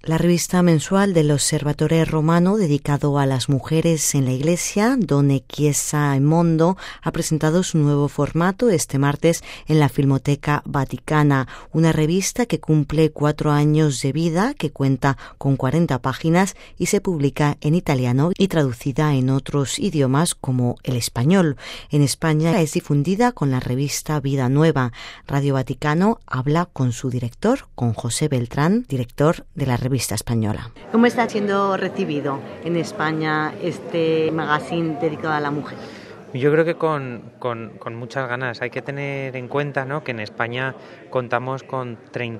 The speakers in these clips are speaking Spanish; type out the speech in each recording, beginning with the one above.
La revista mensual del Osservatore Romano dedicado a las mujeres en la Iglesia, Donne, Chiesa e Mondo, ha presentado su nuevo formato este martes en la Filmoteca Vaticana, una revista que cumple 4 años de vida, que cuenta con 40 páginas y se publica en italiano y traducida en otros idiomas como el español. En España es difundida con la revista Vida Nueva. Radio Vaticano habla con su director, con José Beltrán, director de la revista española. ¿Cómo está siendo recibido en España este magazine dedicado a la mujer? Yo creo que con muchas ganas. Hay que tener en cuenta, ¿no?, que en España contamos con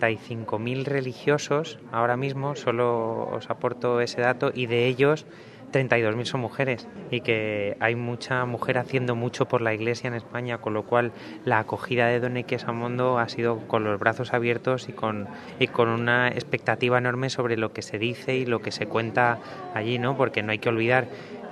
35.000 religiosos ahora mismo, solo os aporto ese dato, y de ellos 32.000 son mujeres, y que hay mucha mujer haciendo mucho por la Iglesia en España, con lo cual la acogida de Donne, Chiesa e Mondo ha sido con los brazos abiertos y con una expectativa enorme sobre lo que se dice y lo que se cuenta allí, ¿no? Porque no hay que olvidar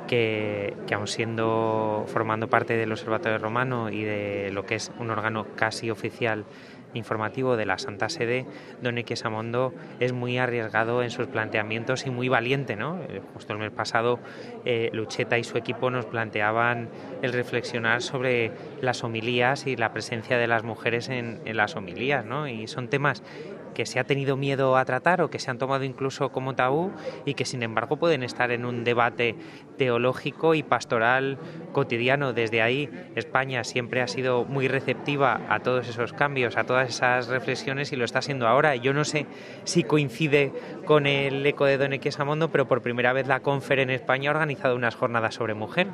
que aun formando parte del Osservatore Romano y de lo que es un órgano casi oficial informativo de la Santa Sede, Donne, Chiesa e Mondo es muy arriesgado en sus planteamientos y muy valiente, ¿no? Justo el mes pasado Lucheta y su equipo nos planteaban el reflexionar sobre las homilías y la presencia de las mujeres en las homilías, ¿no? Y son temas que se ha tenido miedo a tratar o que se han tomado incluso como tabú y que sin embargo pueden estar en un debate teológico y pastoral cotidiano. Desde ahí España siempre ha sido muy receptiva a todos esos cambios, a todas esas reflexiones, y lo está siendo ahora. Yo no sé si coincide con el eco de Donne, Chiesa e Mondo, pero por primera vez la Confer en España ha organizado unas jornadas sobre mujer.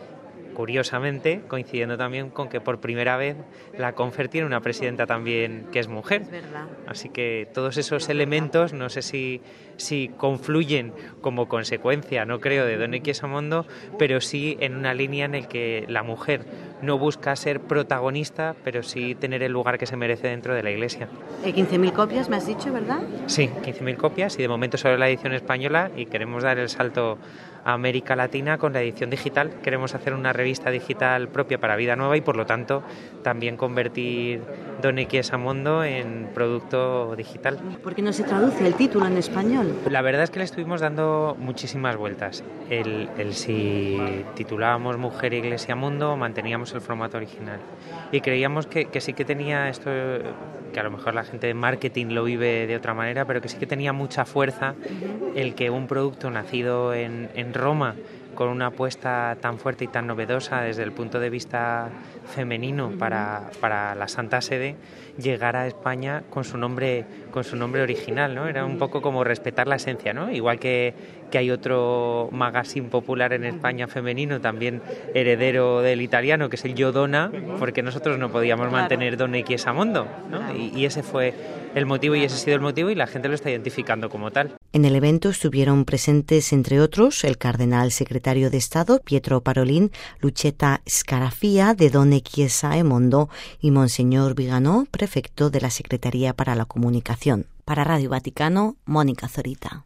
Curiosamente, coincidiendo también con que por primera vez la Confer tiene una presidenta también que es mujer. Es verdad. Así que todos esos elementos, no sé si confluyen como consecuencia, no creo, de Donne, Chiesa e Mondo, pero sí en una línea en la que la mujer no busca ser protagonista, pero sí tener el lugar que se merece dentro de la Iglesia. 15.000 copias me has dicho, ¿verdad? Sí, 15.000 copias, y de momento solo la edición española, y queremos dar el salto a América Latina con la edición digital. Queremos hacer una revista digital propia para Vida Nueva y por lo tanto también convertir Donne, Chiesa e Mondo en producto digital. ¿Por qué no se traduce el título en español? La verdad es que le estuvimos dando muchísimas vueltas. El si titulábamos Mujer, Iglesia, Mundo, manteníamos el formato original. Y creíamos que sí que tenía esto, que a lo mejor la gente de marketing lo vive de otra manera, pero que sí que tenía mucha fuerza el que un producto nacido en Roma, con una apuesta tan fuerte y tan novedosa desde el punto de vista femenino para la Santa Sede, llegara a España con su nombre original, ¿no? Era un poco como respetar la esencia, ¿no? Igual que hay otro magazine popular en España femenino, también heredero del italiano, que es el Io Donna, porque nosotros no podíamos mantener Donne, Chiesa e Mondo, ¿no? Y ese fue el motivo, y ese ha sido el motivo, y la gente lo está identificando como tal. En el evento estuvieron presentes, entre otros, el cardenal secretario de Estado, Pietro Parolin, Lucheta Scarafia, de Donne, Chiesa e Mondo, y Monseñor Viganò, prefecto de la Secretaría para la Comunicación. Para Radio Vaticano, Mónica Zorita.